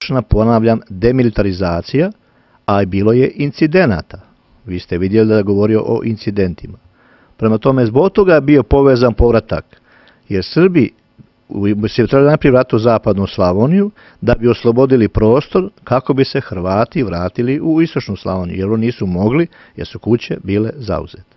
izvršena, ponavljam, demilitarizacija, a bilo je incidenata. Vi ste vidjeli da je govorio o incidentima. Prema tome, zbog toga je bio povezan povratak, jer Srbi se trebali najprije vratiti u zapadnu Slavoniju da bi oslobodili prostor kako bi se Hrvati vratili u istočnu Slavoniju, jer oni nisu mogli, jer su kuće bile zauzete.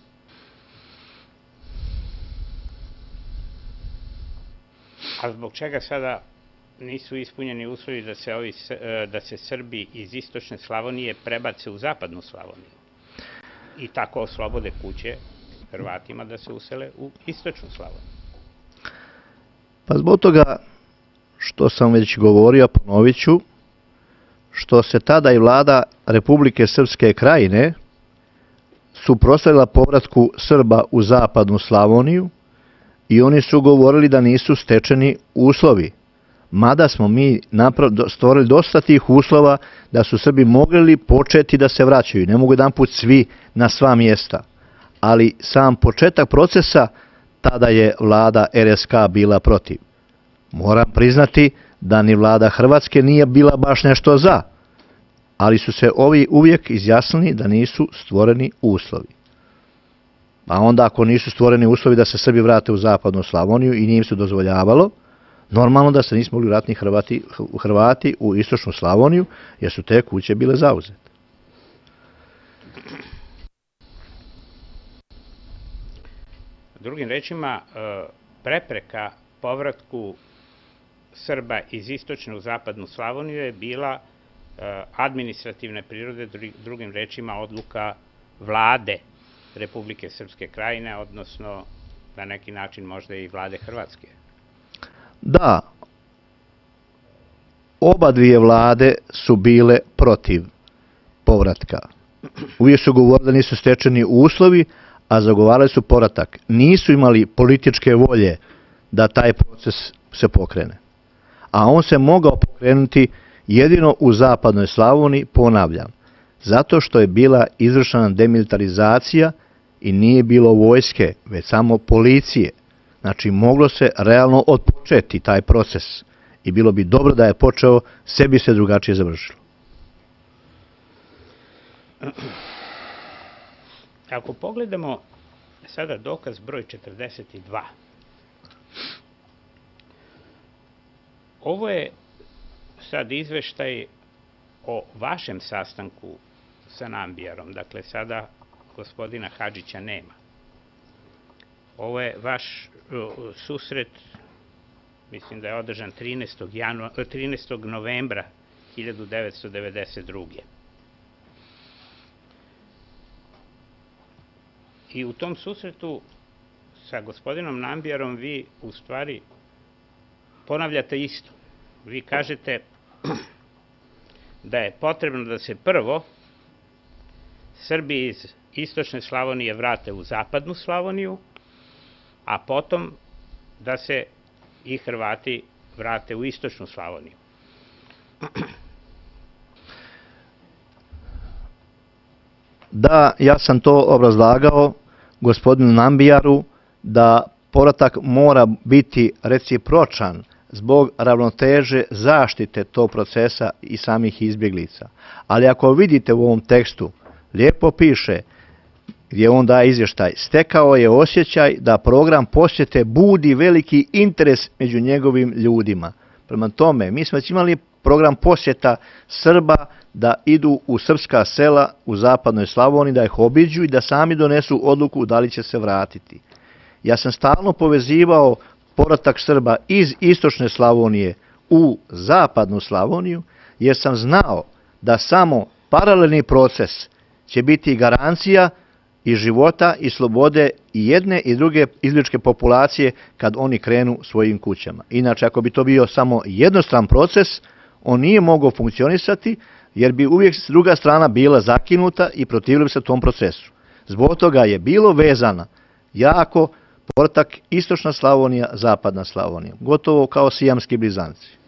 A zbog čega sada nisu ispunjeni uslovi da se Srbi iz istočne Slavonije prebace u zapadnu Slavoniju i tako oslobode kuće Hrvatima da se usele u istočnu Slavoniju? Pa zbog toga što sam već govorio, ponovit ću, što se tada i vlada Republike Srpske Krajine suprotstavila povratku Srba u zapadnu Slavoniju i oni su govorili da nisu stečeni uslovi. Mada smo mi stvorili dosta tih uslova da su Srbi mogli početi da se vraćaju. Ne mogu jedanput svi na sva mjesta. Ali sam početak procesa, tada je vlada RSK bila protiv. Moram priznati da ni vlada Hrvatske nije bila baš nešto za, ali su se ovi uvijek izjasnili da nisu stvoreni uslovi. A onda ako nisu stvoreni uslovi da se Srbi vrate u zapadnu Slavoniju i nije im se dozvoljavalo, normalno da se nisu mogli vratiti Hrvati u istočnu Slavoniju, jer su te kuće bile zauzete. Drugim rečima, prepreka povratku Srba iz istočne u zapadnu Slavoniju je bila administrativne prirode, drugim rečima odluka vlade Republike Srpske Krajine, odnosno na neki način možda i vlade Hrvatske. Da, oba dvije vlade su bile protiv povratka. Uvijek su govorili da nisu stečeni uslovi, a zagovarali su povratak. Nisu imali političke volje da taj proces se pokrene. A on se mogao pokrenuti jedino u zapadnoj Slavoniji, ponavljam, zato što je bila izvršena demilitarizacija i nije bilo vojske, već samo policije. Znači, moglo se realno otpočeti taj proces i bilo bi dobro da je počeo, sve bi se drugačije završilo. Ako pogledamo sada dokaz broj 42, ovo je sad izveštaj o vašem sastanku sa Nambijarom, dakle sada gospodina Hadžića nema. Ovo je vaš susret, mislim da je održan 13. novembra 1992. I u tom susretu sa gospodinom Nambijarom vi u stvari ponavljate isto. Vi kažete da je potrebno da se prvo Srbi iz istočne Slavonije vrate u zapadnu Slavoniju, a potom da se i Hrvati vrate u istočnu Slavoniju. Da, ja sam to obrazlagao gospodinu Nambijaru da povratak mora biti recipročan zbog ravnoteže zaštite tog procesa i samih izbjeglica. Ali ako vidite u ovom tekstu, lijepo piše gdje on daje izvještaj, stekao je osjećaj da program posjete budi veliki interes među njegovim ljudima. Prema tome, mi smo već imali program posjeta Srba da idu u srpska sela u zapadnoj Slavoniji, da ih obiđu i da sami donesu odluku da li će se vratiti. Ja sam stalno povezivao povratak Srba iz istočne Slavonije u zapadnu Slavoniju, jer sam znao da samo paralelni proces će biti garancija i života i slobode i jedne i druge izbjegličke populacije kad oni krenu svojim kućama. Inače, ako bi to bio samo jednostran proces, on nije mogao funkcionisati, jer bi uvijek druga strana bila zakinuta i protivila bi se tom procesu. Zbog toga je bilo vezana jako povratak istočna Slavonija, zapadna Slavonija, gotovo kao sijamski blizanci.